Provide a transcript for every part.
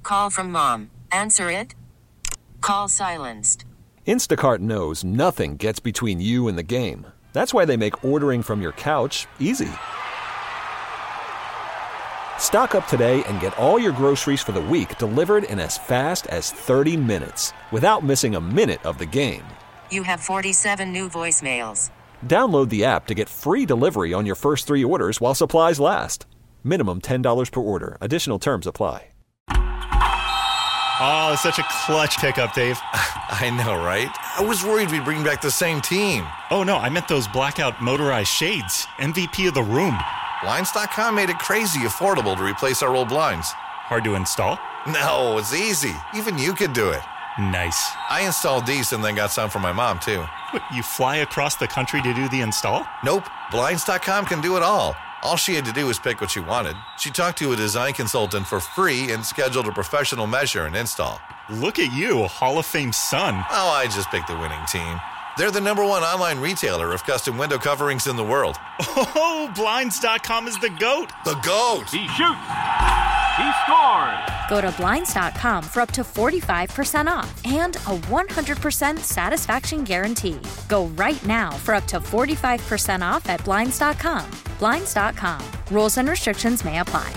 Call from mom. Answer it. Call silenced. Instacart knows nothing gets between you and the game. That's why they make ordering from your couch easy. Stock up today and get all your groceries for the week delivered in as fast as 30 minutes without missing a minute of the game. You have 47 new voicemails. Download the app to get free delivery on your first 3 orders while supplies last. Minimum $10 per order. Additional terms apply. Oh, such a clutch pickup, Dave. I know, right? I was worried we'd bring back the same team. Oh, no, I meant those blackout motorized shades. MVP of the room. Blinds.com made it crazy affordable to replace our old blinds. Hard to install? No, it's easy. Even you could do it. Nice. I installed these and then got some for my mom, too. What, you fly across the country to do the install? Nope. Blinds.com can do it all. All she had to do was pick what she wanted. She talked to a design consultant for free and scheduled a professional measure and install. Look at you, a Hall of Fame son. Oh, I just picked the winning team. They're the #1 online retailer of custom window coverings in the world. Oh, Blinds.com is the GOAT. The GOAT. He shoots. He scores. Go to Blinds.com for up to 45% off and a 100% satisfaction guarantee. Go right now for up to 45% off at Blinds.com. Blinds.com. Rules and restrictions may apply.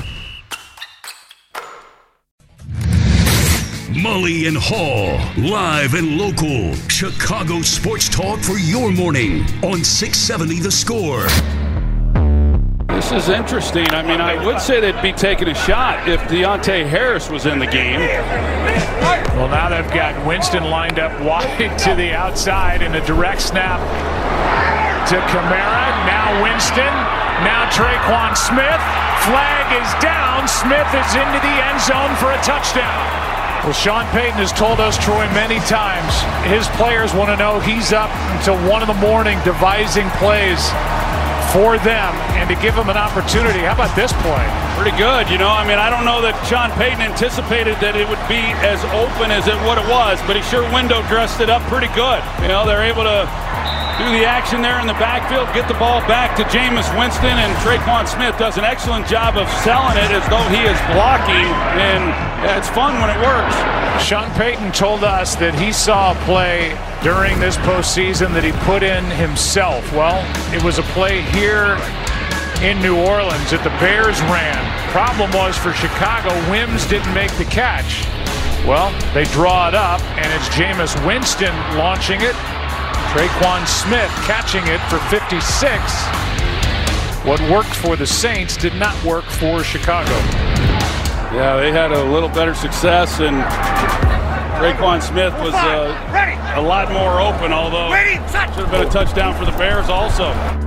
Mully and Haw, live and local. Chicago sports talk for your morning on 670 The Score. This is interesting. I mean, I would say they'd be taking a shot if Deontay Harris was in the game. Well, now they've got Winston lined up wide to the outside in a direct snap to Kamara. Now Winston. Now Traquan Smith. Flag is down. Smith is into the end zone for a touchdown. Well, Sean Payton has told us, Troy, many times, his players want to know he's up until 1 in the morning devising plays for them and to give them an opportunity. How about this play? Pretty good, you know. I mean, I don't know that Sean Payton anticipated that it would be as open as what it was, but he sure window dressed it up pretty good. You know, they're able to do the action there in the backfield, get the ball back to Jameis Winston, and Traquan Smith does an excellent job of selling it as though he is blocking, and it's fun when it works. Sean Payton told us that he saw a play during this postseason that he put in himself. Well, it was a play here in New Orleans that the Bears ran. Problem was for Chicago, Wims didn't make the catch. Well, they draw it up, and it's Jameis Winston launching it. Traquan Smith catching it for 56. What worked for the Saints did not work for Chicago. Yeah, they had a little better success, and Traquan Smith was a lot more open, although should have been a touchdown for the Bears also.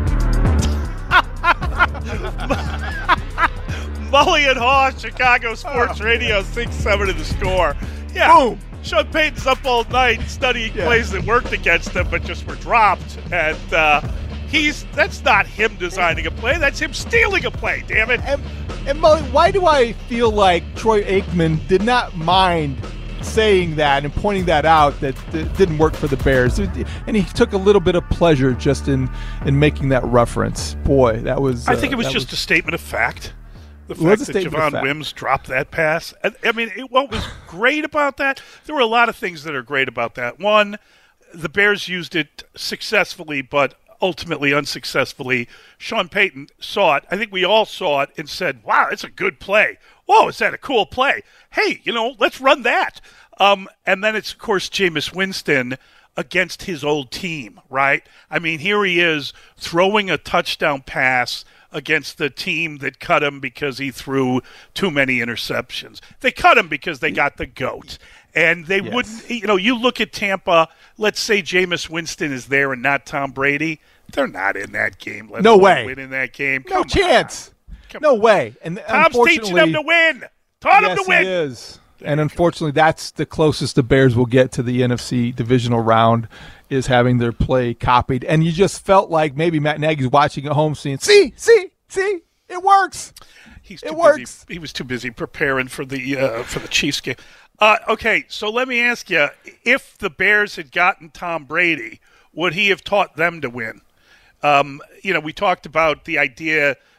Mully and Haw, Chicago Sports Radio, 6-7 The Score. Yeah. Boom. Sean Payton's up all night studying plays that worked against him but just were dropped. And that's not him designing a play. That's him stealing a play, damn it. And Mully, why do I feel like Troy Aikman did not mind saying that and pointing that out that didn't work for the Bears? And he took a little bit of pleasure just in making that reference. Boy, that was... I think it was just a statement of fact. The fact that Javon Wims dropped that pass. I mean, what was great about that? There were a lot of things that are great about that. One, the Bears used it successfully, but ultimately unsuccessfully. Sean Payton saw it. I think we all saw it and said, wow, it's a good play. Whoa, is that a cool play? Hey, let's run that. And then it's, of course, Jameis Winston against his old team, right? I mean, here he is throwing a touchdown pass against the team that cut him because he threw too many interceptions. They cut him because they got the GOAT. And they wouldn't, you look at Tampa, let's say Jameis Winston is there and not Tom Brady. They're not in that game. No way. Win in that game. No chance. No way. And Tom's teaching them to win. Taught them to win. Yes, he is. And unfortunately, that's the closest the Bears will get to the NFC divisional round, is having their play copied. And you just felt like maybe Matt Nagy's watching at home saying, see, it works. Works. He was too busy preparing for the Chiefs game. Okay, so let me ask you, if the Bears had gotten Tom Brady, would he have taught them to win? We talked about the idea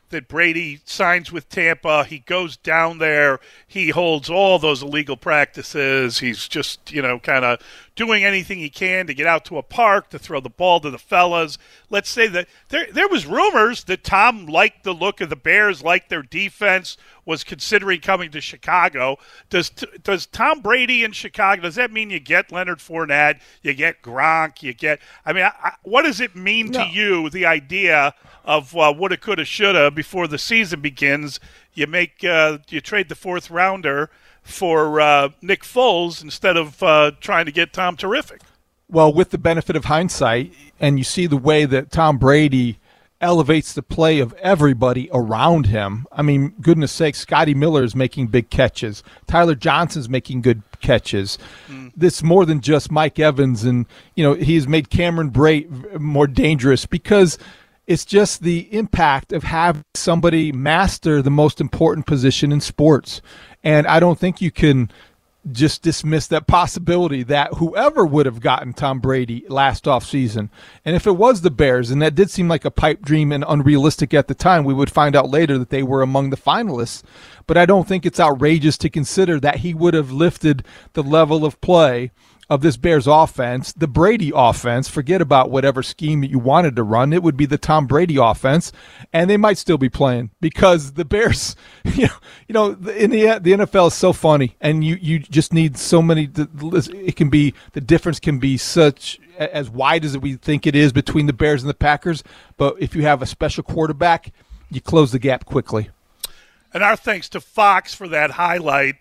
that Brady signs with Tampa. He goes down there. He holds all those illegal practices. He's just, kind of doing anything he can to get out to a park, to throw the ball to the fellas. Let's say that there was rumors that Tom liked the look of the Bears, liked their defense, was considering coming to Chicago. Does Tom Brady in Chicago, does that mean you get Leonard Fournette, you get Gronk, what does it mean to you, the idea of woulda, coulda, shoulda before the season begins? You trade the fourth rounder for Nick Foles instead of trying to get Tom Terrific. Well, with the benefit of hindsight, and you see the way that Tom Brady elevates the play of everybody around him. I mean, goodness sakes, Scotty Miller is making big catches. Tyler Johnson's making good catches. This more than just Mike Evans, and he's made Cameron Brate more dangerous because it's just the impact of having somebody master the most important position in sports. And I don't think you can just dismiss that possibility that whoever would have gotten Tom Brady last offseason, and if it was the Bears, and that did seem like a pipe dream and unrealistic at the time, we would find out later that they were among the finalists. But I don't think it's outrageous to consider that he would have lifted the level of play of this Bears offense, the Brady offense. Forget about whatever scheme that you wanted to run. It would be the Tom Brady offense, and they might still be playing because the Bears, in the NFL is so funny, and you just need so many. It can be, the difference can be such as wide as we think it is between the Bears and the Packers. But if you have a special quarterback, you close the gap quickly. And our thanks to Fox for that highlight.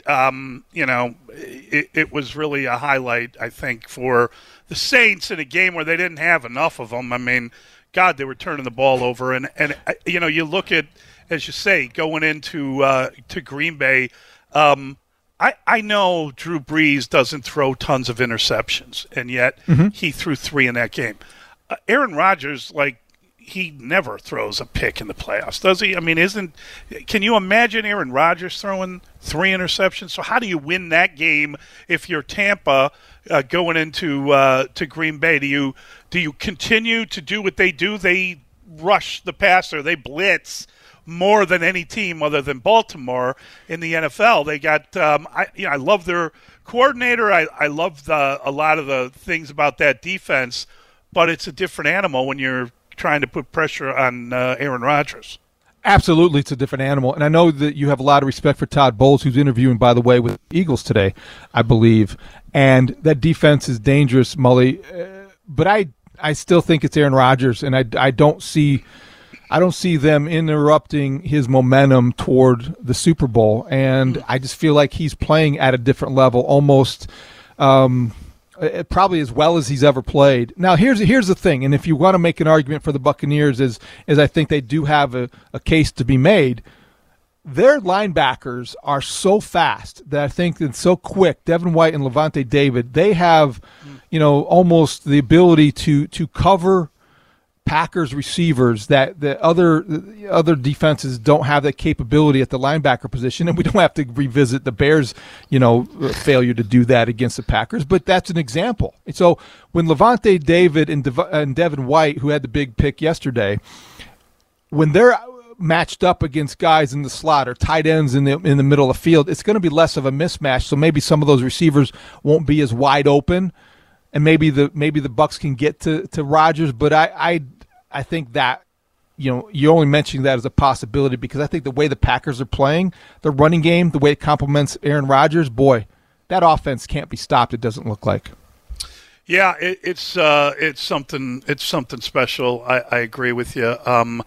It was really a highlight, I think, for the Saints in a game where they didn't have enough of them. I mean, God, they were turning the ball over. And you look at, as you say, going into to Green Bay, I know Drew Brees doesn't throw tons of interceptions, and yet he threw 3 in that game. Aaron Rodgers, he never throws a pick in the playoffs, does he? I mean, can you imagine Aaron Rodgers throwing 3 interceptions? So how do you win that game if you're Tampa going into to Green Bay? Do you continue to do what they do? They rush the passer. They blitz more than any team other than Baltimore in the NFL. They got I love their coordinator. I love a lot of the things about that defense, but it's a different animal when you're trying to put pressure on Aaron Rodgers. Absolutely, it's a different animal. And I know that you have a lot of respect for Todd Bowles, who's interviewing, by the way, with the Eagles today, I believe. And that defense is dangerous, Mully. But I still think it's Aaron Rodgers, and I don't see them interrupting his momentum toward the Super Bowl. And I just feel like he's playing at a different level, almost probably as well as he's ever played. Now, here's the thing, and if you want to make an argument for the Buccaneers, as I think they do have a case to be made, their linebackers are so fast that I think it's so quick. Devin White and Levante David, they have, almost the ability to cover Packers receivers that the other defenses don't have that capability at the linebacker position, and we don't have to revisit the Bears, failure to do that against the Packers, but that's an example. And so when Levante David and Devin White, who had the big pick yesterday, when they're matched up against guys in the slot or tight ends in the middle of the field, it's going to be less of a mismatch. So maybe some of those receivers won't be as wide open, and maybe the Bucs can get to Rodgers, but I think that, you're only mentioning that as a possibility because I think the way the Packers are playing, the running game, the way it complements Aaron Rodgers, boy, that offense can't be stopped, it doesn't look like. Yeah, it's something special. I agree with you.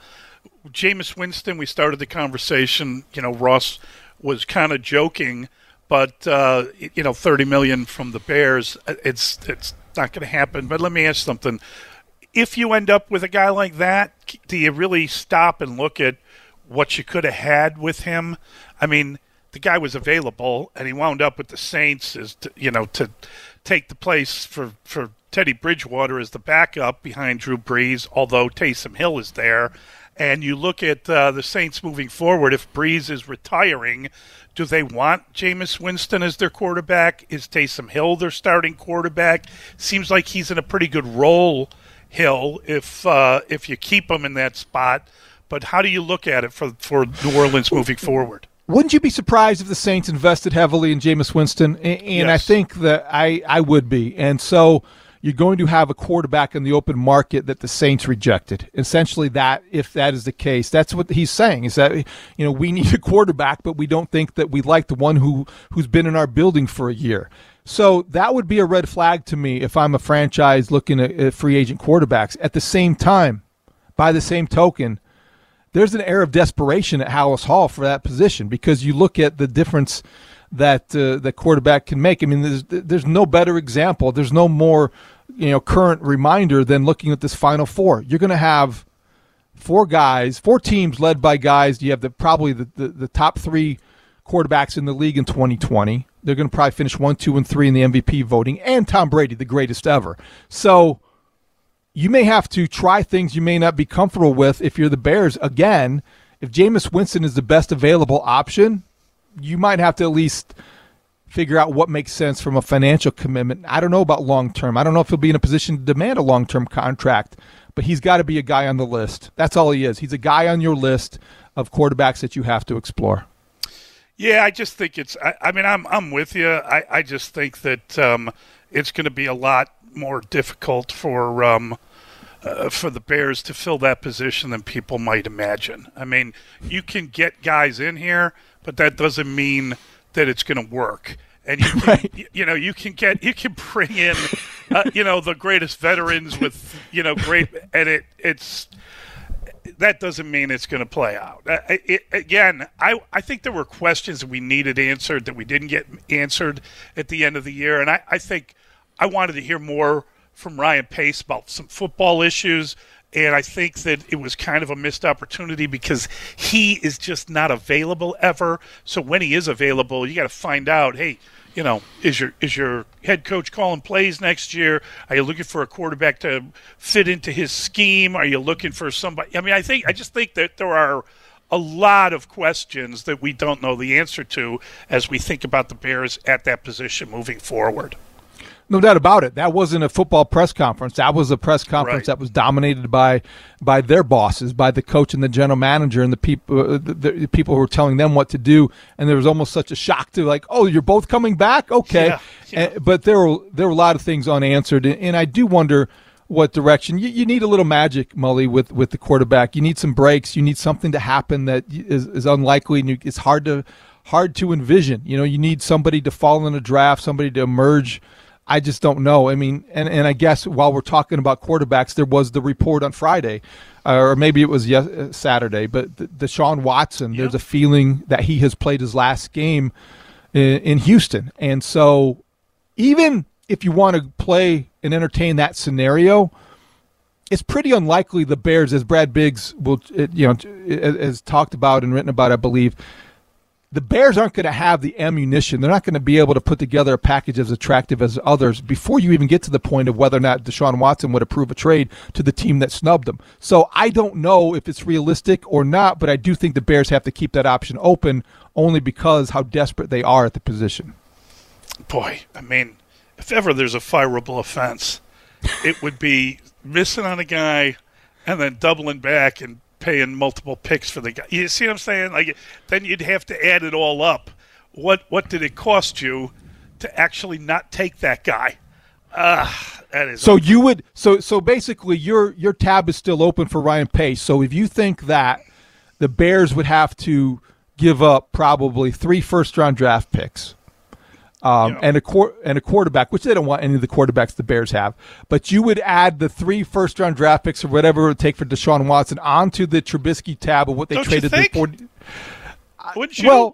Jameis Winston, we started the conversation, Ross was kind of joking, but $30 million from the Bears, it's not going to happen. But let me ask something. If you end up with a guy like that, do you really stop and look at what you could have had with him? I mean, the guy was available, and he wound up with the Saints to take the place for Teddy Bridgewater as the backup behind Drew Brees, although Taysom Hill is there. And you look at the Saints moving forward, if Brees is retiring, do they want Jameis Winston as their quarterback? Is Taysom Hill their starting quarterback? Seems like he's in a pretty good role, Hill, if you keep him in that spot. But how do you look at it for New Orleans moving forward? Wouldn't you be surprised if the Saints invested heavily in Jameis Winston? And yes. I think that I would be. And so you're going to have a quarterback in the open market that the Saints rejected. Essentially, that if that is the case, that's what he's saying, is that, you know, we need a quarterback, but we don't think that we like the one who's been in our building for a year. So that would be a red flag to me if I'm a franchise looking at free agent quarterbacks. At the same time, by the same token, there's an air of desperation at Halas Hall for that position, because you look at the difference that the quarterback can make. I mean, there's no better example. There's no more, you know, current reminder than looking at this Final Four. You're going to have four teams led by guys. You have probably the top three quarterbacks in the league in 2020. They're going to probably finish 1, 2, and 3 in the MVP voting, and Tom Brady, the greatest ever. So you may have to try things you may not be comfortable with if you're the Bears. Again, if Jameis Winston is the best available option, you might have to at least figure out what makes sense from a financial commitment. I don't know about long-term. I don't know if he'll be in a position to demand a long-term contract, but he's got to be a guy on the list. That's all he is. He's a guy on your list of quarterbacks that you have to explore. Yeah, I just think I'm with you. I just think that it's going to be a lot more difficult for the Bears to fill that position than people might imagine. I mean, you can get guys in here, but that doesn't mean that it's going to work. And you can, right. you can bring in, the greatest veterans with, great, and it's that doesn't mean it's going to play out. I think there were questions that we needed answered that we didn't get answered at the end of the year, and I think I wanted to hear more from Ryan Pace about some football issues. And I think that it was kind of a missed opportunity because he is just not available ever. So when he is available, you got to find out, hey, is your head coach calling plays next year? Are you looking for a quarterback to fit into his scheme? Are you looking for somebody? I mean, I just think that there are a lot of questions that we don't know the answer to as we think about the Bears at that position moving forward. No doubt about it. That wasn't a football press conference. That was a press conference that was dominated by their bosses, by the coach and the general manager and the people who were telling them what to do. And there was almost such a shock to like, oh, you're both coming back? Okay. Yeah. But there were a lot of things unanswered. And I do wonder what direction. You need a little magic, Mully, with the quarterback. You need some breaks. You need something to happen that is unlikely and it's hard to envision. You need somebody to fall in a draft, somebody to emerge. I just don't know. I mean, and I guess while we're talking about quarterbacks, there was the report on Friday, or maybe it was Saturday, but Deshaun Watson, there's a feeling that he has played his last game in Houston. And so even if you want to play and entertain that scenario, it's pretty unlikely the Bears, as Brad Biggs has talked about and written about, I believe, the Bears aren't going to have the ammunition. They're not going to be able to put together a package as attractive as others before you even get to the point of whether or not Deshaun Watson would approve a trade to the team that snubbed him. So I don't know if it's realistic or not, but I do think the Bears have to keep that option open only because how desperate they are at the position. Boy, I mean, if ever there's a fireable offense, it would be missing on a guy and then doubling back and paying multiple picks for the guy. You see what I'm saying? Like, then you'd have to add it all up. What did it cost you to actually not take that guy? That is so awful. You would so basically your tab is still open for Ryan Pace. So if you think that the Bears would have to give up probably 3 first-round draft picks and a quarterback, which they don't want any of the quarterbacks the Bears have, but you would add the 3 first-round draft picks or whatever it would take for Deshaun Watson onto the Trubisky tab of what they don't traded before. Wouldn't you? Well,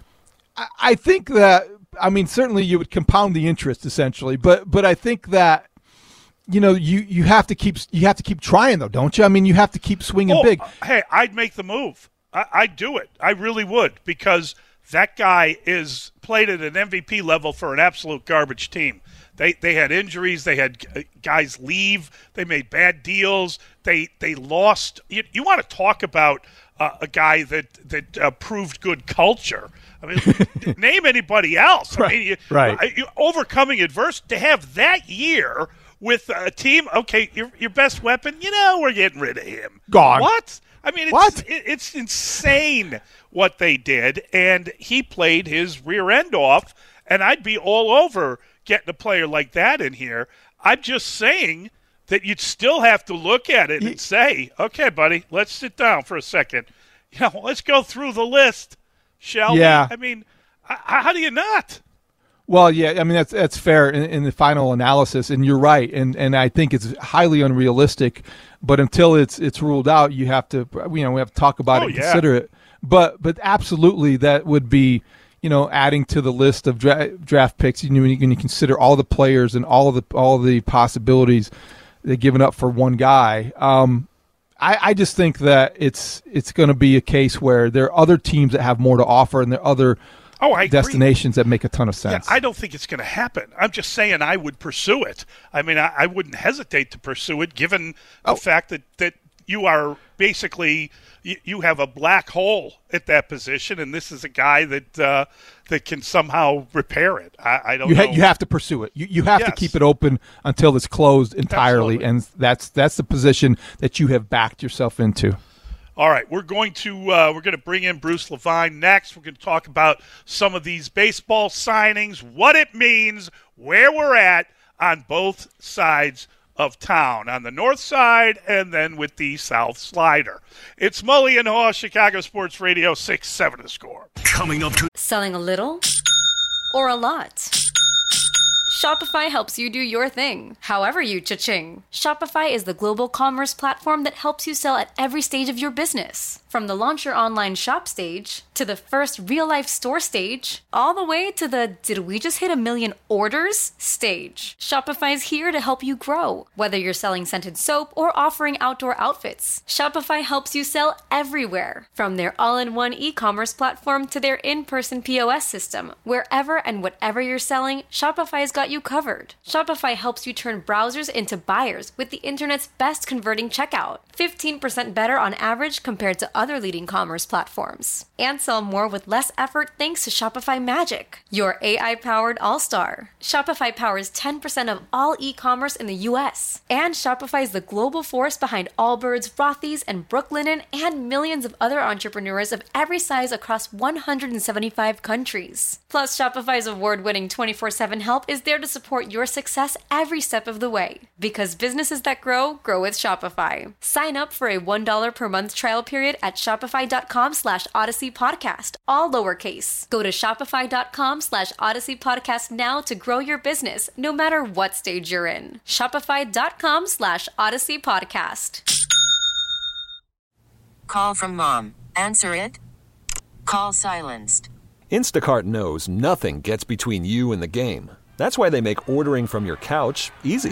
I think that, I mean, certainly you would compound the interest essentially, but I think that you have to keep trying though, don't you? I mean, you have to keep swinging big. Hey, I'd make the move. I'd do it. I really would, because that guy is played at an MVP level for an absolute garbage team. They had injuries. They had guys leave. They made bad deals. They lost. You want to talk about a guy that proved good culture. I mean, name anybody else. Right. I mean, you overcoming adversity to have that year with a team. Okay, your best weapon. We're getting rid of him. Gone. What? I mean, what? It's insane what they did, and he played his rear end off, and I'd be all over getting a player like that in here. I'm just saying that you'd still have to look at it and say, okay, buddy, let's sit down for a second. Let's go through the list, shall we? I mean, how do you not? Well, yeah, I mean, that's fair in the final analysis, and you're right, and I think it's highly unrealistic. But until it's ruled out, you have to, we have to talk about it and consider it. But absolutely, that would be, adding to the list of draft picks. When you consider all the players and all the possibilities they're giving up for one guy. I just think that it's going to be a case where there are other teams that have more to offer, and there are other destinations that make a ton of sense. Yeah, I don't think it's going to happen. I'm just saying I would pursue it. I mean, I wouldn't hesitate to pursue it, given the fact that you are basically you have a black hole at that position, and this is a guy that can somehow repair it. I don't know. You have to pursue it. You have to keep it open until it's closed entirely, and that's the position that you have backed yourself into. All right, we're going to bring in Bruce Levine next. We're going to talk about some of these baseball signings, what it means, where we're at on both sides of town, on the north side and then with the south slider. It's Mully and Haw, Chicago Sports Radio 6-7 The Score. Coming up to Selling a little or a lot? Shopify helps you do your thing, however you cha-ching. Shopify is the global commerce platform that helps you sell at every stage of your business. From the launch your online shop stage, to the first real-life store stage, all the way to the did we just hit 1 million orders stage. Shopify is here to help you grow. Whether you're selling scented soap or offering outdoor outfits, Shopify helps you sell everywhere. From their all-in-one e-commerce platform to their in-person POS system, wherever and whatever you're selling, Shopify's got you covered. Shopify helps you turn browsers into buyers with the internet's best converting checkout. 15% better on average compared to other leading commerce platforms. And sell more with less effort thanks to Shopify Magic, your AI-powered all-star. Shopify powers 10% of all e-commerce in the U.S. And Shopify is the global force behind Allbirds, Rothy's, and Brooklinen, and millions of other entrepreneurs of every size across 175 countries. Plus, Shopify's award-winning 24/7 help is there to support your success every step of the way. Because businesses that grow with Shopify. Sign up for a $1 per month trial period at shopify.com/Odyssey Podcast, all lowercase. Go to shopify.com/Odyssey Podcast now to grow your business, no matter what stage you're in. Shopify.com/Odyssey Podcast. Call from mom. Answer it. Call silenced. Instacart knows nothing gets between you and the game. That's why they make ordering from your couch easy.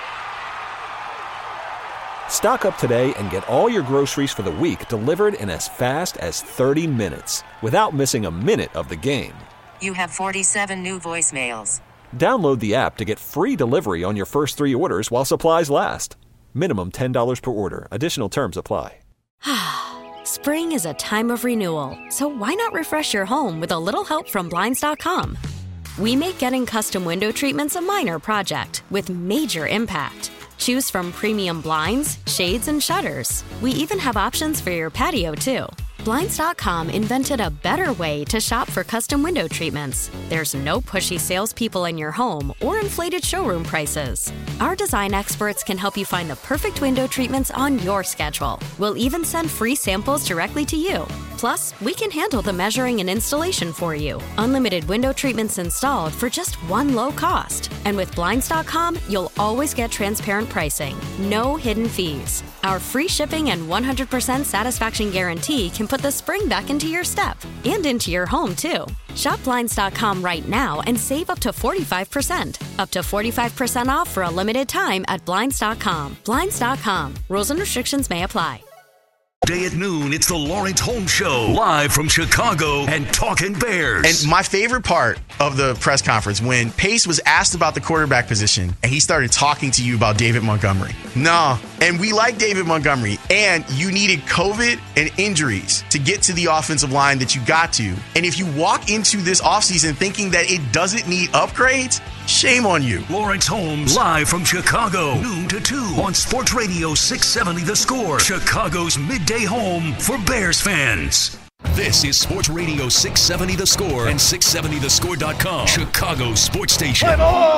Stock up today and get all your groceries for the week delivered in as fast as 30 minutes without missing a minute of the game. You have 47 new voicemails. Download the app to get free delivery on your first 3 orders while supplies last. Minimum $10 per order. Additional terms apply. Spring is a time of renewal, so why not refresh your home with a little help from Blinds.com? We make getting custom window treatments a minor project with major impact. Choose from premium blinds, shades, and shutters. We even have options for your patio, too. Blinds.com invented a better way to shop for custom window treatments. There's no pushy salespeople in your home or inflated showroom prices. Our design experts can help you find the perfect window treatments on your schedule. We'll even send free samples directly to you. Plus, we can handle the measuring and installation for you. Unlimited window treatments installed for just one low cost. And with Blinds.com, you'll always get transparent pricing. No hidden fees. Our free shipping and 100% satisfaction guarantee can put the spring back into your step and into your home, too. Shop Blinds.com right now and save up to 45%. Up to 45% off for a limited time at Blinds.com. Blinds.com. Rules and restrictions may apply. Day at noon, it's the Lawrence Holmes Show, live from Chicago and Talking Bears. And my favorite part of the press conference, when Pace was asked about the quarterback position and he started talking to you about David Montgomery. No, and we like David Montgomery, and you needed COVID and injuries to get to the offensive line that you got to. And if you walk into this offseason thinking that it doesn't need upgrades, Shame on you. Lawrence Holmes, live from Chicago, noon to 2 on Sports Radio 670 The Score, Chicago's midday home for Bears fans. This is Sports Radio 670 The Score and 670thescore.com, Chicago's sports station.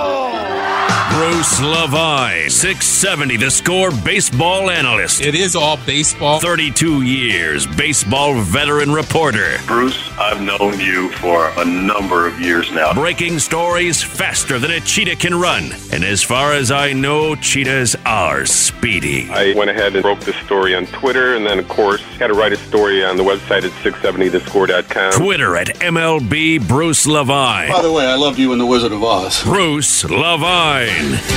Bruce Levine, 670 The Score baseball analyst. It is all baseball. 32 years, baseball veteran reporter. Bruce, I've known you for a number of years now. Breaking stories faster than a cheetah can run. And as far as I know, cheetahs are speedy. I went ahead and broke this story on Twitter, and then, of course, had to write a story on the website at 670thescore.com. Twitter at MLB Bruce Levine. By the way, I loved you in The Wizard of Oz. Bruce Levine.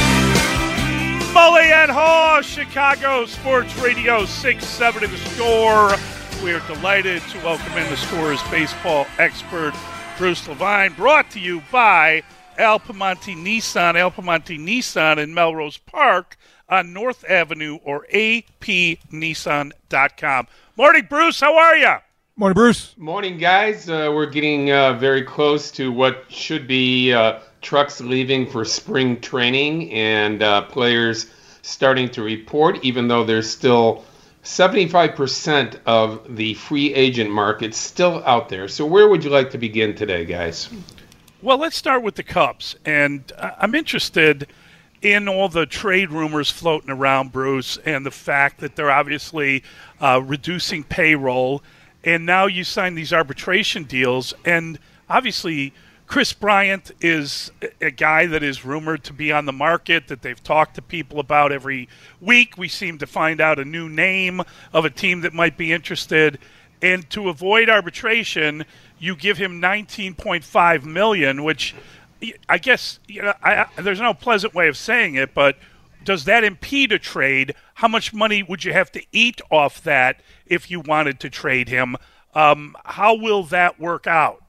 Mully and Haw, Chicago Sports Radio 670 The Score. We are delighted to welcome in the Score's baseball expert, Bruce Levine, brought to you by Al Piemonte Nissan. Al Piemonte Nissan in Melrose Park on North Avenue or apnissan.com. Morning, Bruce. How are you? Morning, Bruce. Morning, guys. We're getting very close to what should be trucks leaving for spring training and players starting to report, even though there's still 75% of the free agent market still out there. So where would you like to begin today, guys? Well, let's start with the Cubs. And I'm interested in all the trade rumors floating around, Bruce, and the fact that they're obviously reducing payroll. And now you sign these arbitration deals. And obviously Chris Bryant is a guy that is rumored to be on the market, that they've talked to people about every week. We seem to find out a new name of a team that might be interested. And to avoid arbitration, you give him $19.5 million, which I guess there's no pleasant way of saying it, but does that impede a trade? How much money would you have to eat off that if you wanted to trade him? How will that work out?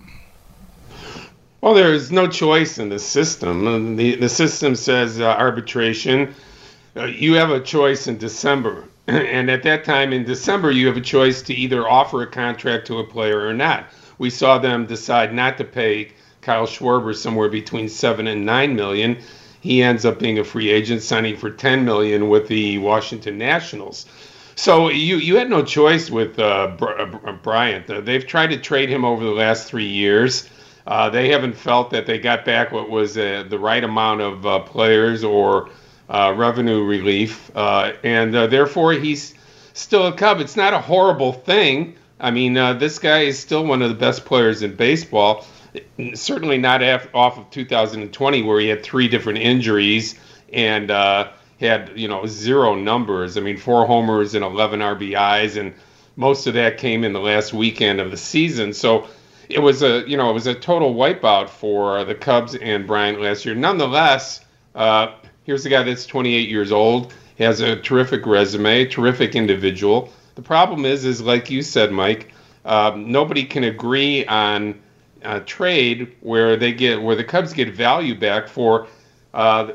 Well, there is no choice in the system. The system says arbitration. You have a choice in December. And at that time in December, you have a choice to either offer a contract to a player or not. We saw them decide not to pay Kyle Schwarber somewhere between $7 and $9 million. He ends up being a free agent, signing for $10 million with the Washington Nationals. So you had no choice with Bryant. They've tried to trade him over the last 3 years. They haven't felt that they got back what was the right amount of players or revenue relief, and therefore he's still a Cub. It's not a horrible thing. I mean, this guy is still one of the best players in baseball. Certainly not off of 2020, where he had 3 different injuries and had zero numbers. I mean, 4 homers and 11 RBIs, and most of that came in the last weekend of the season. So it was a total wipeout for the Cubs and Bryant last year. Nonetheless, here's a guy that's 28 years old, has a terrific resume, terrific individual. The problem is like you said, Mike, nobody can agree on a trade where the Cubs get value back for the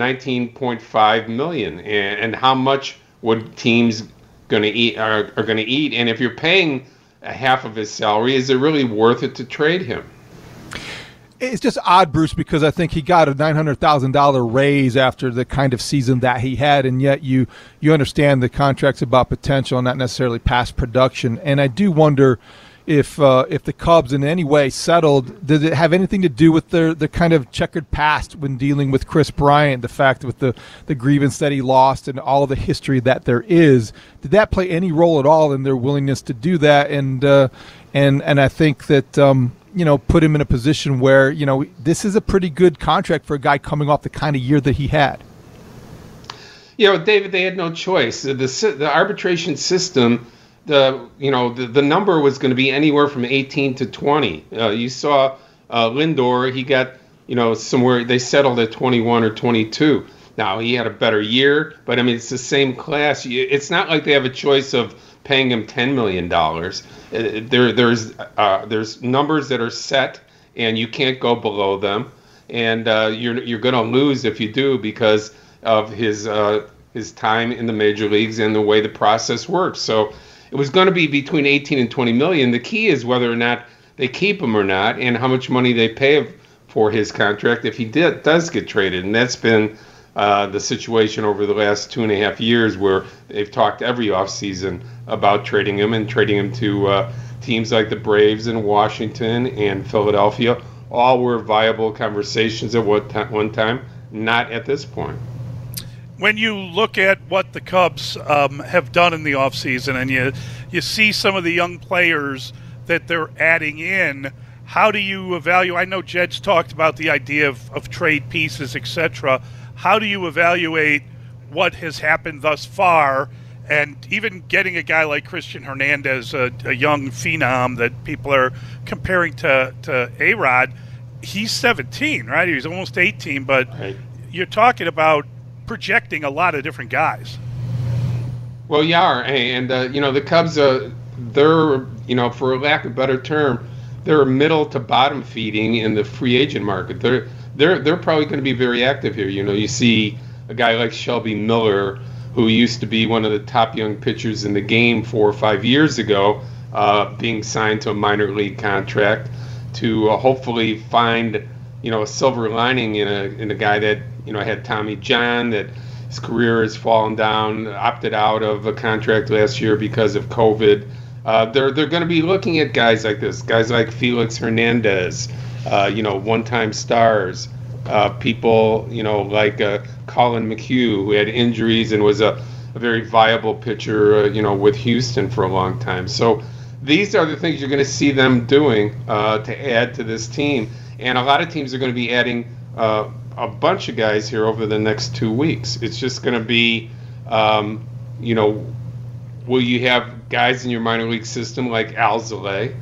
$19.5 million, and how much would teams going to eat are going to eat, and if you're paying half of his salary, is it really worth it to trade him? It's just odd, Bruce, because I think he got a $900,000 raise after the kind of season that he had, and yet you understand the contract's about potential, not necessarily past production. And I do wonder if the Cubs in any way settled, did it have anything to do with the kind of checkered past when dealing with Chris Bryant, the fact with the grievance that he lost and all of the history that there is? Did that play any role at all in their willingness to do that? And I think that put him in a position where this is a pretty good contract for a guy coming off the kind of year that he had. David, they had no choice. The arbitration system, the number was going to be anywhere from 18 to 20. You saw Lindor, he got somewhere, they settled at 21 or 22. Now he had a better year, but I mean it's the same class. It's not like they have a choice of paying him $10 million. There's numbers that are set, and you can't go below them, and you're going to lose if you do because of his time in the major leagues and the way the process works. So it was going to be between 18 and 20 million. The key is whether or not they keep him or not, and how much money they pay for his contract if he does get traded. And that's been the situation over the last 2.5 years, where they've talked every offseason about trading him to teams like the Braves and Washington and Philadelphia. All were viable conversations at one time, not at this point. When you look at what the Cubs have done in the offseason and you see some of the young players that they're adding in, how do you evaluate? I know Jed's talked about the idea of trade pieces, etc. How do you evaluate what has happened thus far? And even getting a guy like Christian Hernandez, a young phenom that people are comparing to A-Rod, he's 17, right? He's almost 18, but you're talking about projecting a lot of different guys. Well, you are, and the Cubs, they're, for lack of a better term, they're middle to bottom feeding in the free agent market. They're probably going to be very active here. You see a guy like Shelby Miller, who used to be one of the top young pitchers in the game 4 or 5 years ago, being signed to a minor league contract to hopefully find, a silver lining in a guy that, had Tommy John, that his career has fallen down, opted out of a contract last year because of COVID. They're going to be looking at guys like this, guys like Felix Hernandez, one-time stars, people, like Colin McHugh, who had injuries and was a very viable pitcher, with Houston for a long time. So these are the things you're going to see them doing to add to this team. And a lot of teams are going to be adding a bunch of guys here over the next 2 weeks. It's just going to be, will you have guys in your minor league system like Alzolay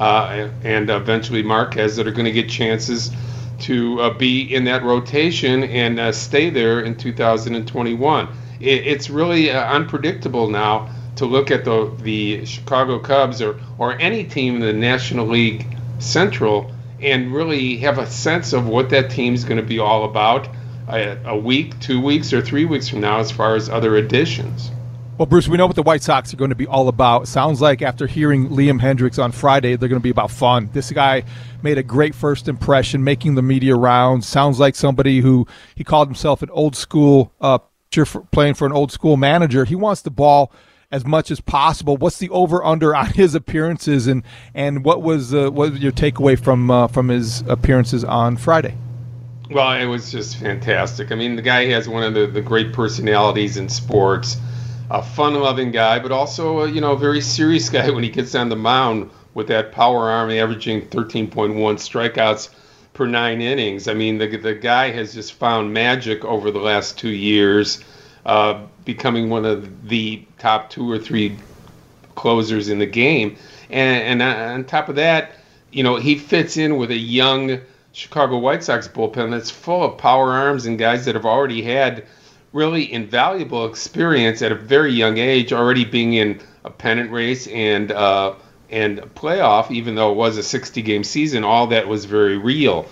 and eventually Marquez that are going to get chances to be in that rotation and stay there in 2021. It's really unpredictable now to look at the Chicago Cubs or any team in the National League Central and really have a sense of what that team's going to be all about a week, 2 weeks, or 3 weeks from now as far as other additions. Well, Bruce, we know what the White Sox are going to be all about. Sounds like after hearing Liam Hendriks on Friday, they're going to be about fun. This guy made a great first impression, making the media rounds. Sounds like somebody who he called himself an old school playing for an old school manager. He wants the ball as much as possible. What's the over/under on his appearances, and what was your takeaway from his appearances on Friday? Well, it was just fantastic. I mean, the guy has one of the great personalities in sports. A fun-loving guy, but also a very serious guy when he gets on the mound with that power arm, averaging 13.1 strikeouts per 9 innings. I mean, the guy has just found magic over the last 2 years, becoming one of the top 2 or 3 closers in the game. And on top of that, he fits in with a young Chicago White Sox bullpen that's full of power arms and guys that have already had really invaluable experience at a very young age, already being in a pennant race and a playoff, even though it was a 60-game season. All that was very real.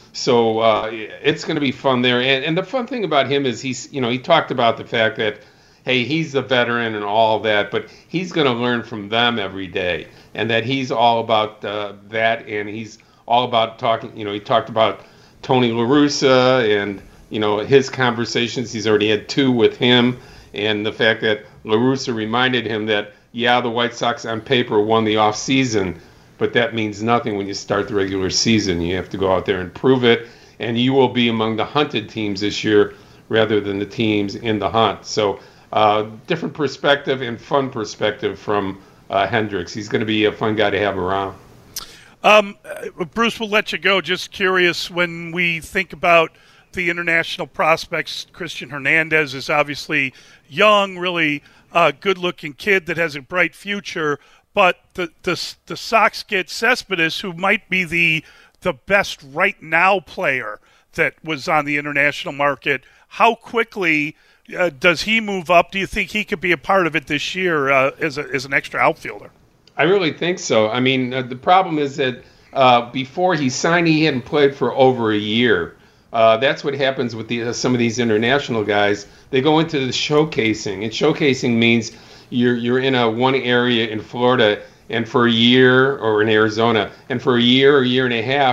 So it's going to be fun there. And the fun thing about him is he talked about the fact that, hey, he's a veteran and all of that, but he's going to learn from them every day, and that he's all about that, and he's all about talking. He talked about Tony La Russa and his conversations. He's already had 2 with him, and the fact that La Russa reminded him that, yeah, the White Sox on paper won the offseason, but that means nothing when you start the regular season. You have to go out there and prove it, and you will be among the hunted teams this year rather than the teams in the hunt. So different perspective and fun perspective from Hendriks. He's going to be a fun guy to have around. Bruce, we'll let you go. Just curious, when we think about the international prospects, Christian Hernandez is obviously young, really good-looking kid that has a bright future, but the Sox get Cespedes, who might be the best right now player that was on the international market. How quickly does he move up? Do you think he could be a part of it this year as an extra outfielder? I really think so. I mean, the problem is that before he signed, he hadn't played for over a year. That's what happens with some of these international guys. They go into the showcasing, and showcasing means you're in one area in Florida and for a year, or in Arizona, and for a year and a half,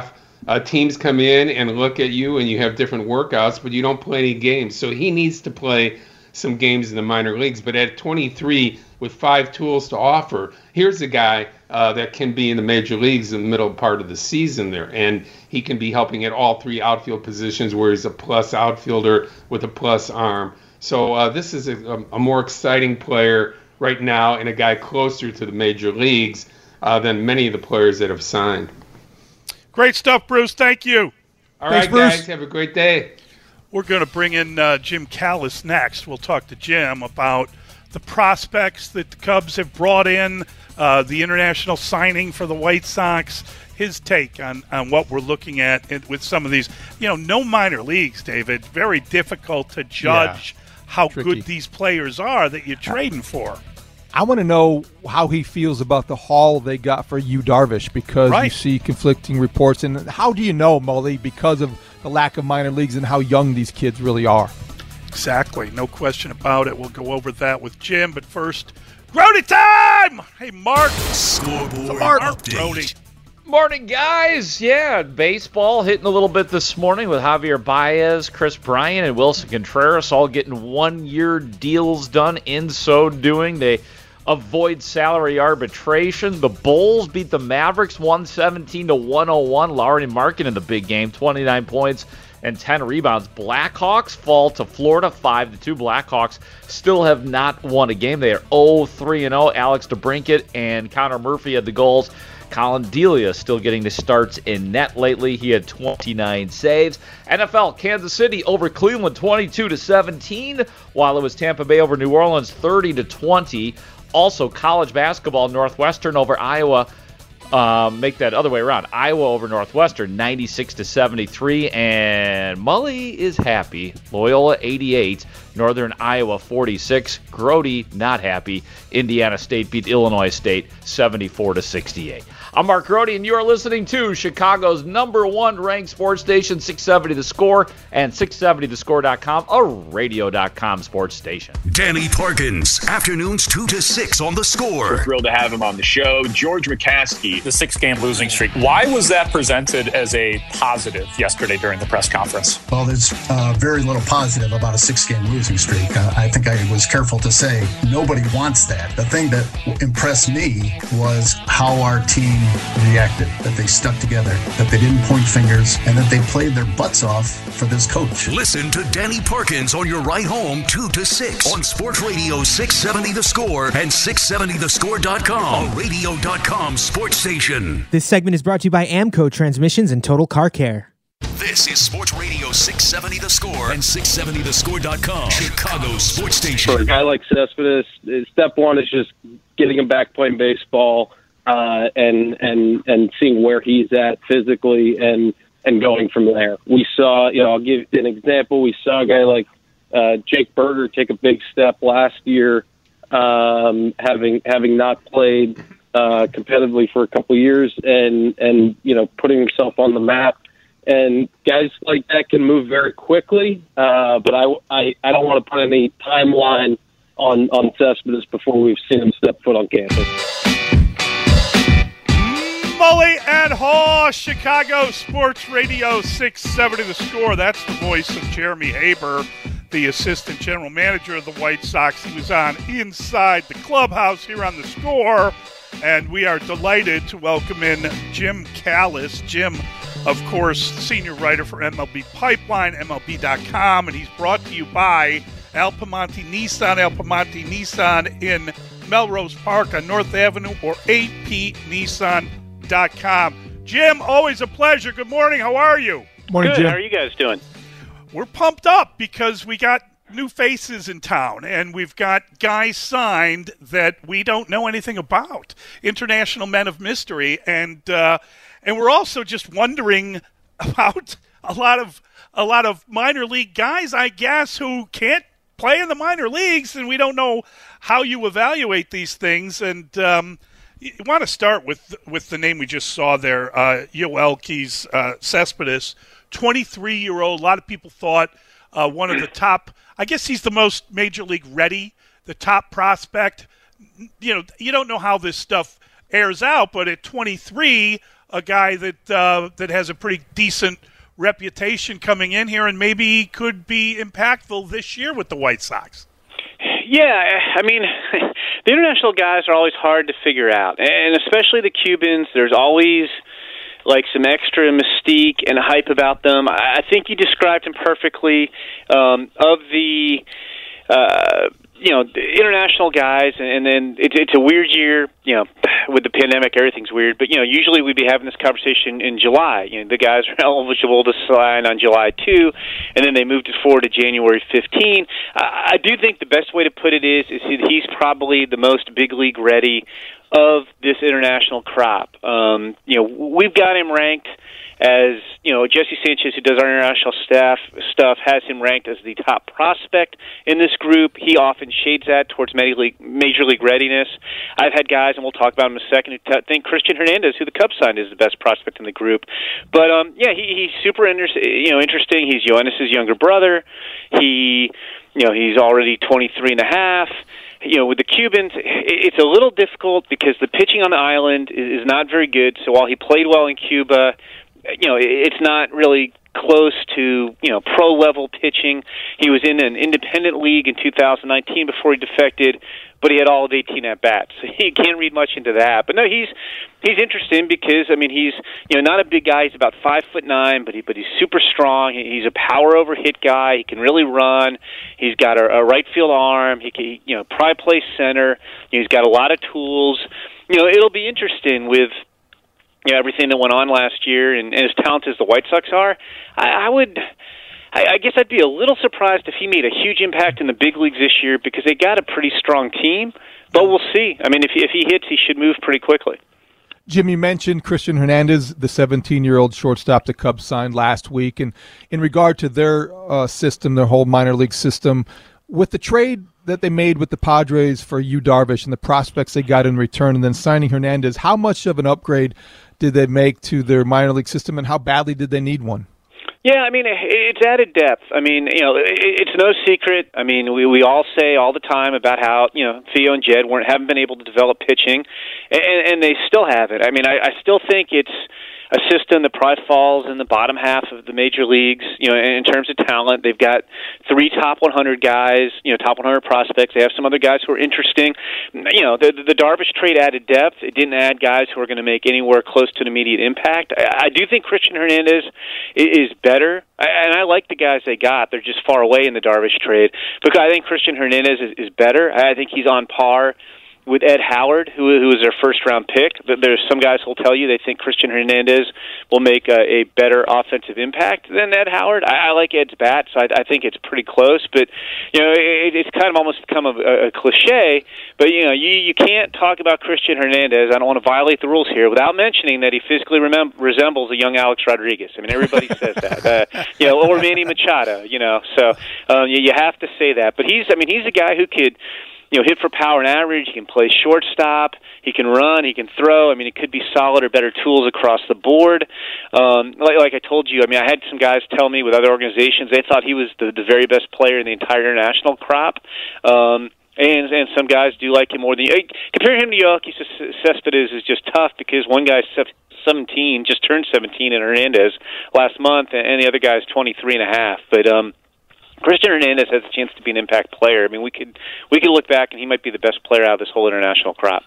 teams come in and look at you and you have different workouts, but you don't play any games. So he needs to play some games in the minor leagues. But at 23, with 5 tools to offer, here's a guy that can be in the major leagues in the middle part of the season there. And he can be helping at all 3 outfield positions where he's a plus outfielder with a plus arm. So this is a more exciting player right now and a guy closer to the major leagues than many of the players that have signed. Great stuff, Bruce. Thank you. All right, guys. Have a great day. We're going to bring in Jim Callis next. We'll talk to Jim about the prospects that the Cubs have brought in, the international signing for the White Sox, his take on what we're looking at with some of these. No minor leagues, David. Very difficult to judge how tricky. Good these players are that you're trading for. I want to know how he feels about the haul they got for Yu Darvish, because you see conflicting reports. And how do you know, Mully, because of the lack of minor leagues and how young these kids really are? Exactly. No question about it. We'll go over that with Jim. But first, Grody time! Hey, Mark. Scoreboard update. Grody. Morning, guys. Yeah, baseball hitting a little bit this morning with Javier Baez, Chris Bryant, and Wilson Contreras all getting 1-year deals done. In so doing, they avoid salary arbitration. The Bulls beat the Mavericks 117-101. Lauri Markkanen in the big game, 29 points and 10 rebounds. Blackhawks fall to Florida 5-2. Blackhawks still have not won a game. They are 0-3-0. Alex DeBrincat and Connor Murphy had the goals. Colin Delia still getting the starts in net lately. He had 29 saves. NFL, Kansas City over Cleveland 22-17, while it was Tampa Bay over New Orleans 30-20. Also, college basketball, Northwestern over Iowa. Make that other way around. Iowa over Northwestern 96-73, and Mully is happy. Loyola 88, Northern Iowa 46. Grody not happy. Indiana State beat Illinois State 74-68. I'm Mark Grody, and you are listening to Chicago's #1 ranked sports station, 670 The Score, and 670thescore.com, a radio.com sports station. Danny Parkins, afternoons 2 to 6 on The Score. We're thrilled to have him on the show. George McCaskey, the 6-game losing streak. Why was that presented as a positive yesterday during the press conference? Well, there's very little positive about a 6-game losing streak. I think I was careful to say nobody wants that. The thing that impressed me was how our team reacted, that they stuck together, that they didn't point fingers, and that they played their butts off for this coach. Listen to Danny Parkins on your ride home 2 to 6 on Sports Radio 670 The Score and 670thescore.com, a radio.com sports station. This segment is brought to you by Amco Transmissions and Total Car Care. This is Sports Radio 670 The Score and 670thescore.com, Chicago's sports station. For a guy like Cespedes, step one is just getting him back playing baseball. And seeing where he's at physically and going from there. We saw, I'll give an example. We saw a guy like Jake Berger take a big step last year, having not played competitively for a couple of years, and putting himself on the map. And guys like that can move very quickly, but I don't want to put any timeline on Cespedes before we've seen him step foot on campus. Mully and Haw, Chicago Sports Radio 670 The Score. That's the voice of Jeremy Haber, the assistant general manager of the White Sox. He was on Inside the Clubhouse here on The Score, and we are delighted to welcome in Jim Callis. Jim, of course, senior writer for MLB Pipeline, MLB.com, and he's brought to you by Al Piemonte Nissan, Al Piemonte Nissan in Melrose Park on North Avenue, or apnissan.com. Jim, always a pleasure. Good morning. How are you? Morning, Good. Jim. How are you guys doing? We're pumped up because we got new faces in town, and we've got guys signed that we don't know anything about. International men of mystery, and we're also just wondering about a lot of minor league guys, I guess, who can't play in the minor leagues, and we don't know how you evaluate these things. And you want to start with the name we just saw there, Yoelkis Cespedes, 23-year-old. A lot of people thought one of the top, I guess he's the most major league ready, the top prospect. You don't know how this stuff airs out, but at 23, a guy that has a pretty decent reputation coming in here, and maybe could be impactful this year with the White Sox. Yeah, I mean, the international guys are always hard to figure out, and especially the Cubans. There's always like some extra mystique and hype about them. I think you described him perfectly. Of the the international guys, and then it's a weird year, with the pandemic, everything's weird. But, usually we'd be having this conversation in July. The guys are eligible to sign on July 2, and then they moved it forward to January 15. I do think the best way to put it is he's probably the most big league ready of this international crop. We've got him ranked as, Jesse Sanchez, who does our international stuff, has him ranked as the top prospect in this group. He often shades that towards major league readiness. I've had guys, and we'll talk about him in a second, who think Christian Hernandez, who the Cubs signed, is the best prospect in the group. But, he's super interesting. He's Yoenis' younger brother. He's already 23 and a half. With the Cubans, it's a little difficult because the pitching on the island is not very good. So while he played well in Cuba, it's not really close to, pro-level pitching. He was in an independent league in 2019 before he defected, but he had all of 18 at-bats. So you can't read much into that. But no, he's interesting because, he's, not a big guy. He's about 5'9", but he's super strong. He's a power over hit guy. He can really run. He's got a right field arm. He can, probably play center. He's got a lot of tools. It'll be interesting with everything that went on last year, and as talented as the White Sox are, I guess I'd be a little surprised if he made a huge impact in the big leagues this year because they got a pretty strong team, but we'll see. If he hits, he should move pretty quickly. Jim, you mentioned Christian Hernandez, the 17-year-old shortstop the Cubs signed last week, and in regard to their system, their whole minor league system, with the trade that they made with the Padres for Yu Darvish and the prospects they got in return, and then signing Hernandez, how much of an upgrade did they make to their minor league system, and how badly did they need one? Yeah, it's added depth. It's no secret. We all say all the time about how, Theo and Jed haven't been able to develop pitching, and they still haven't. I still think it's a system that probably falls in the bottom half of the major leagues, in terms of talent. They've got 3 top 100 guys, top 100 prospects. They have some other guys who are interesting. The Darvish trade added depth. It didn't add guys who are going to make anywhere close to an immediate impact. I do think Christian Hernandez is better, and I like the guys they got. They're just far away in the Darvish trade. Because I think Christian Hernandez is better. I think he's on par with Ed Howard, who was their first-round pick. There's some guys who will tell you they think Christian Hernandez will make a better offensive impact than Ed Howard. I like Ed's bat, so I think it's pretty close. But, it's kind of almost become a cliche. But, you can't talk about Christian Hernandez, I don't want to violate the rules here, without mentioning that he physically resembles a young Alex Rodriguez. Everybody says that. Or Manny Machado, So you have to say that. But he's a guy who could hit for power and average. He can play shortstop. He can run. He can throw. It could be solid or better tools across the board. Like I told you, I had some guys tell me with other organizations they thought he was the very best player in the entire international crop. And some guys do like him more than comparing him to Yoelqui Cespedes is just tough because one guy's 17, just turned 17 in Hernandez last month, and the other guy's 23 and a half. But Christian Hernandez has a chance to be an impact player. We could look back and he might be the best player out of this whole international crop.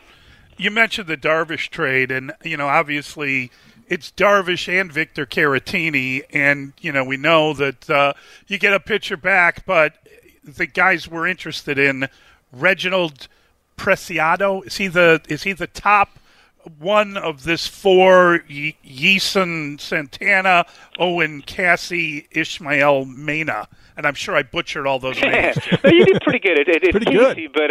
You mentioned the Darvish trade, and obviously it's Darvish and Victor Caratini, and we know that you get a pitcher back, but the guys we're interested in, Reginald Preciado, is he the top one of this 4? Yeson Santana, Owen Cassie, Ishmael Mena. And I'm sure I butchered all those names. No, you did pretty good. It's pretty easy, good. But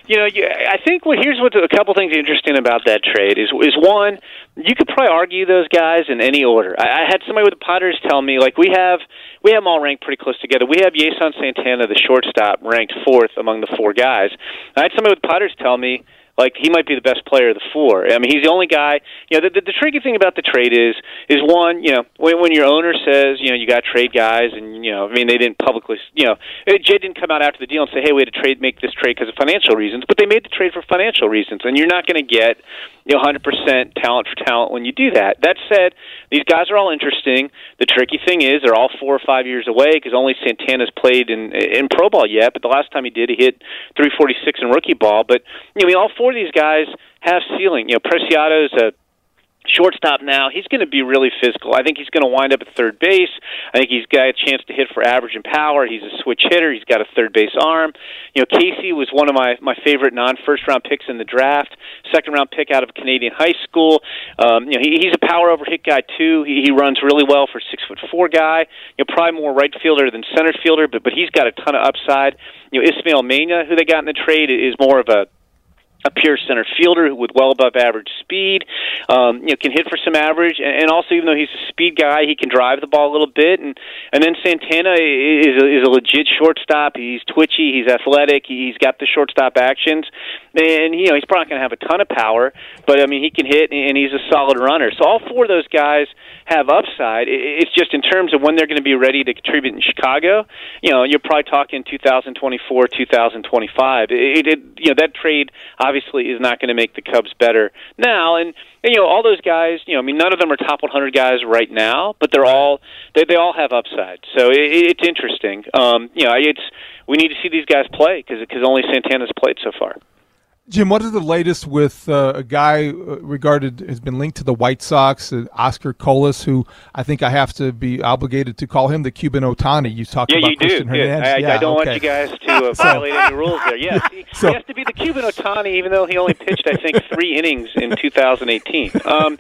I think here's what a couple things interesting about that trade is one, you could probably argue those guys in any order. I had somebody with the Padres tell me we have them all ranked pretty close together. We have Yeson Santana, the shortstop, ranked 4th among the 4 guys. I had somebody with the Padres tell me like he might be the best player of the four. I mean, he's the only guy. You know, the tricky thing about the trade is one, you know, when your owner says, you know, you got to trade guys, and you know, I mean, they didn't publicly, you know, Jay didn't come out after the deal and say, hey, we had to make this trade because of financial reasons, but they made the trade for financial reasons, and you're not going to get, you know, 100% talent for talent when you do that. That said, these guys are all interesting. The tricky thing is they're all 4 or 5 years away because only Santana's played in pro ball yet, but the last time he did, he hit 346 in rookie ball. But you know, I mean, all four of these guys have ceiling. You know, Preciado's a shortstop now. He's going to be really physical. I think he's going to wind up at third base. I think he's got a chance to hit for average and power. He's a switch hitter. He's got a third base arm. You know, Casey was one of my favorite non-first round picks in the draft. Second round pick out of Canadian high school. You know, he's a power over hit guy too. He runs really well for 6'4" guy. You know, probably more right fielder than center fielder, but he's got a ton of upside. You know, Ismael Mena, who they got in the trade, is more of a pure center fielder with well above average speed, you know, can hit for some average, and also, even though he's a speed guy, he can drive the ball a little bit, and then Santana is a legit shortstop. He's twitchy, he's athletic, he's got the shortstop actions, and you know, he's probably not going to have a ton of power, but I mean, he can hit, and he's a solid runner. So all four of those guys have upside. It's just in terms of when they're going to be ready to contribute in Chicago, you know, you're probably talking 2024, 2025. You know, that trade obviously is not going to make the Cubs better now, and you know, all those guys, you know, I mean, none of them are top 100 guys right now, but they all have upside. So it's interesting. You know, we need to see these guys play because only Santana's played so far. Jim, what is the latest with a guy has been linked to the White Sox, Oscar Colas, who I think I have to be obligated to call him the Cuban Ohtani. You talked about Christian Hernandez. I don't want you guys to violate any rules there. Yes, he has to be the Cuban Ohtani, even though he only pitched, I think, 3 innings in 2018.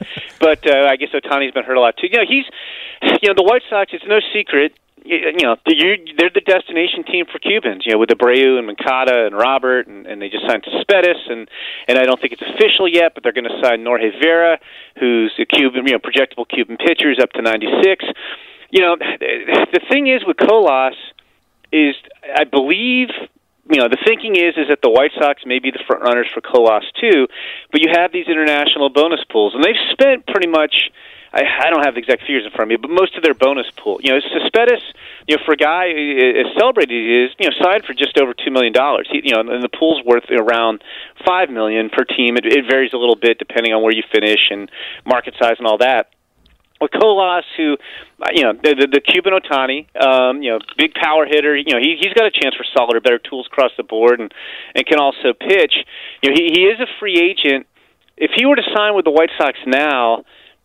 But I guess Ohtani's been hurt a lot too. You know, the White Sox, it's no secret. You know, they're the destination team for Cubans, you know, with Abreu and Moncada and Robert, and they just signed Cespedes, and I don't think it's official yet, but they're going to sign Jorge Vera, who's a Cuban, you know, projectable Cuban pitcher, up to 96. You know, the thing is with Colas is, I believe, you know, the thinking is that the White Sox may be the front runners for Colas too, but you have these international bonus pools, and they've spent pretty much, I don't have the exact figures in front of me, but most of their bonus pool. You know, Cespedes, you know, for a guy as celebrated he is, you know, signed for just over $2 million. You know, and the pool's worth around $5 million per team. It varies a little bit depending on where you finish and market size and all that. With Colas, who, you know, the Cuban Ohtani, you know, big power hitter, you know, he's got a chance for solid or better tools across the board, and can also pitch. You know, he is a free agent. If he were to sign with the White Sox now,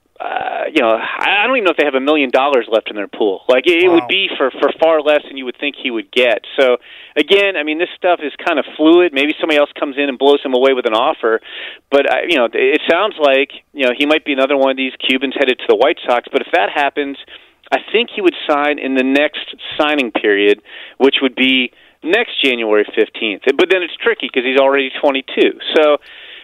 you know, I don't even know if they have $1 million left in their pool. Like, it would be for far less than you would think he would get. So, again, I mean, this stuff is kind of fluid. Maybe somebody else comes in and blows him away with an offer. But, you know, it sounds like, you know, he might be another one of these Cubans headed to the White Sox. But if that happens, I think he would sign in the next signing period, which would be next January 15th. But then it's tricky because he's already 22. So,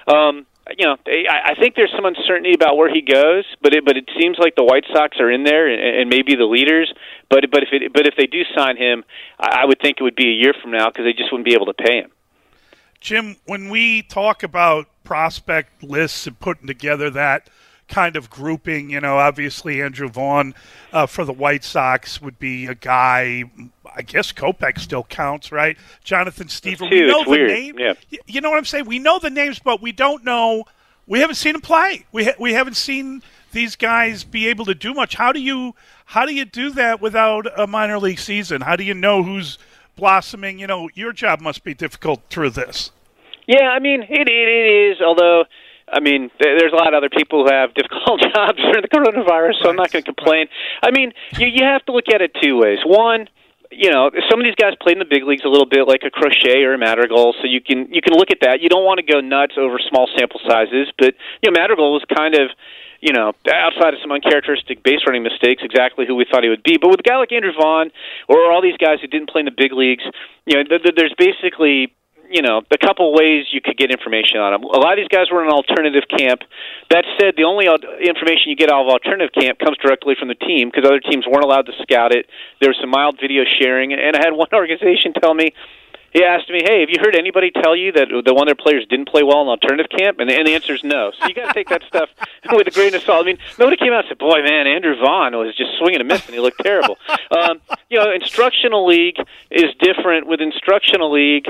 you know, I think there's some uncertainty about where he goes, but it seems like the White Sox are in there and maybe the leaders. But if they do sign him, I would think it would be a year from now because they just wouldn't be able to pay him. Jim, when we talk about prospect lists and putting together that kind of grouping, you know, obviously Andrew Vaughn for the White Sox would be a guy. I guess Kopech still counts, right? Jonathan Stiever. We know the name. Yeah. You know what I'm saying? We know the names, but we don't know. We haven't seen them play. We haven't seen these guys be able to do much. How do you do that without a minor league season? How do you know who's blossoming? You know, your job must be difficult through this. Yeah, I mean, it is. Although, I mean, there's a lot of other people who have difficult jobs during the coronavirus, so I'm not going to complain. I mean, you have to look at it two ways. One, you know, some of these guys played in the big leagues a little bit, like a Crochet or a Madrigal, so you can look at that. You don't want to go nuts over small sample sizes, but you know, Madrigal was kind of, you know, outside of some uncharacteristic base running mistakes, exactly who we thought he would be. But with a guy like Andrew Vaughn or all these guys who didn't play in the big leagues, you know, there's basically, you know, a couple ways you could get information on them. A lot of these guys were in an alternative camp. That said, the only information you get out of alternative camp comes directly from the team because other teams weren't allowed to scout it. There was some mild video sharing, and I had one organization tell me, He asked me, "Hey, have you heard anybody tell you that the one of their players didn't play well in alternative camp?" And the answer is no. So you got to take that stuff with a grain of salt. I mean, nobody came out and said, "Boy, man, Andrew Vaughn was just swinging a miss and he looked terrible." Instructional league is different. With instructional league,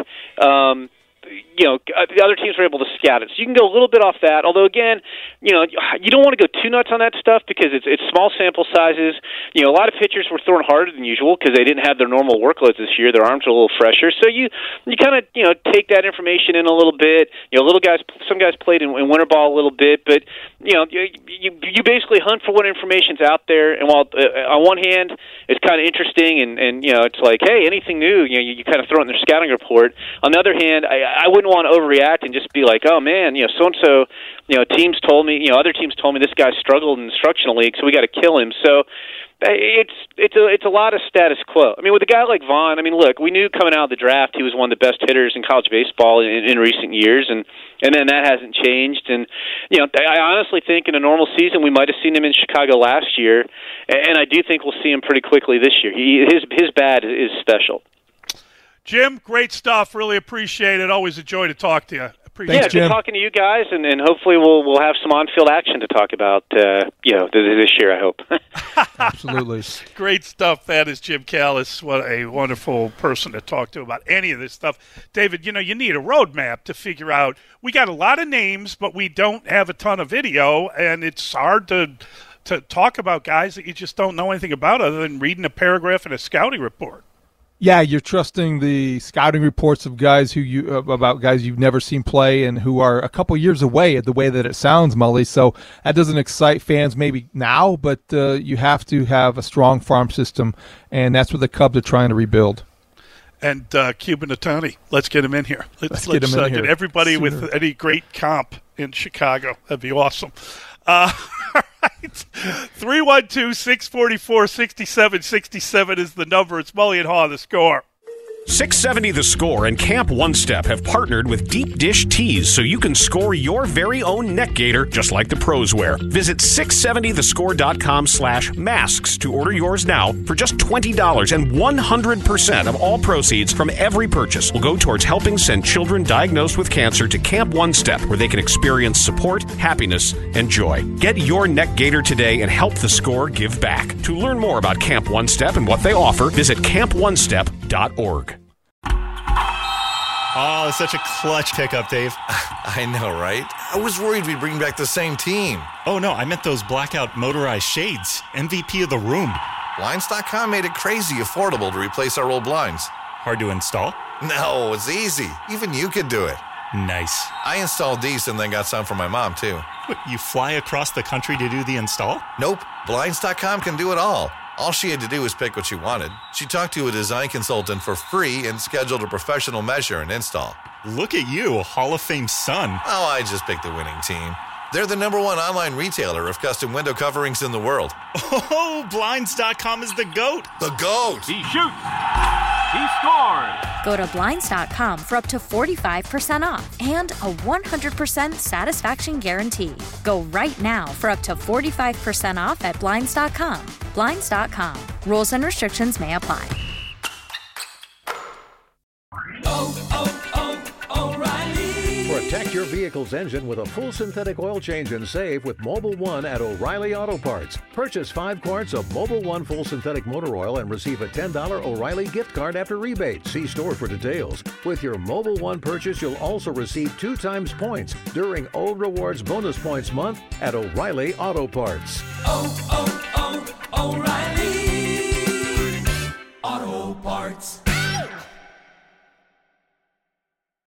the other teams were able to scout it. So you can go a little bit off that. Although, again, you don't want to go too nuts on that stuff because it's small sample sizes. A lot of pitchers were throwing harder than usual because they didn't have their normal workloads this year. Their arms were a little fresher. So you kind of, take that information in a little bit. Some guys played in winter ball a little bit, but, you basically hunt for what information's out there. And while on one hand, it's kind of interesting and it's like, hey, anything new, you kind of throw it in their scouting report. On the other hand, I wouldn't want to overreact and just be like, oh man, so-and-so, teams told me, other teams told me this guy struggled in the instructional league, so we got to kill him. So it's a lot of status quo. I mean, with a guy like Vaughn, look, we knew coming out of the draft he was one of the best hitters in college baseball in recent years, and then that hasn't changed. And I honestly think in a normal season we might have seen him in Chicago last year, and I do think we'll see him pretty quickly this year. His bat is special. Jim, great stuff. Really appreciate it. Always a joy to talk to you. Thanks, Jim. Good talking to you guys, and hopefully we'll have some on-field action to talk about, this year, I hope. Absolutely. Great stuff. That is Jim Callis. What a wonderful person to talk to about any of this stuff. David, you need a roadmap to figure out. We got a lot of names, but we don't have a ton of video, and it's hard to talk about guys that you just don't know anything about other than reading a paragraph in a scouting report. Yeah, you're trusting the scouting reports of guys about guys you've never seen play and who are a couple years away at the way that it sounds, Mully. So that doesn't excite fans maybe now, but you have to have a strong farm system, and that's what the Cubs are trying to rebuild. And Cuban Otani, let's get him in here. Let's get him in here. Get everybody sooner. With any great comp in Chicago. That'd be awesome. All right. 312-644-6767 is the number. It's Mully and Haw, The Score. 670 The Score and Camp One Step have partnered with Deep Dish Tees so you can score your very own neck gaiter just like the pros wear. Visit 670thescore.com/masks to order yours now for just $20, and 100% of all proceeds from every purchase will go towards helping send children diagnosed with cancer to Camp One Step, where they can experience support, happiness, and joy. Get your neck gaiter today and help The Score give back. To learn more about Camp One Step and what they offer, visit camponestep.org. Oh, it's such a clutch pickup, Dave. I know, right? I was worried we'd bring back the same team. Oh, no, I meant those blackout motorized shades. MVP of the room. Blinds.com made it crazy affordable to replace our old blinds. Hard to install? No, it's easy. Even you could do it. Nice. I installed these and then got some for my mom, too. What, you fly across the country to do the install? Nope. Blinds.com can do it all. All she had to do was pick what she wanted. She talked to a design consultant for free and scheduled a professional measure and install. Look at you, Hall of Fame son. Oh, I just picked the winning team. They're the #1 online retailer of custom window coverings in the world. Oh, Blinds.com is the GOAT. The GOAT! He shoots. He scored. Go to Blinds.com for up to 45% off and a 100% satisfaction guarantee. Go right now for up to 45% off at Blinds.com. Blinds.com. Rules and restrictions may apply. Protect your vehicle's engine with a full synthetic oil change and save with Mobil 1 at O'Reilly Auto Parts. Purchase 5 quarts of Mobil 1 full synthetic motor oil and receive a $10 O'Reilly gift card after rebate. See store for details. With your Mobil 1 purchase, you'll also receive 2 times points during O Rewards Bonus Points Month at O'Reilly Auto Parts. O'Reilly Auto Parts.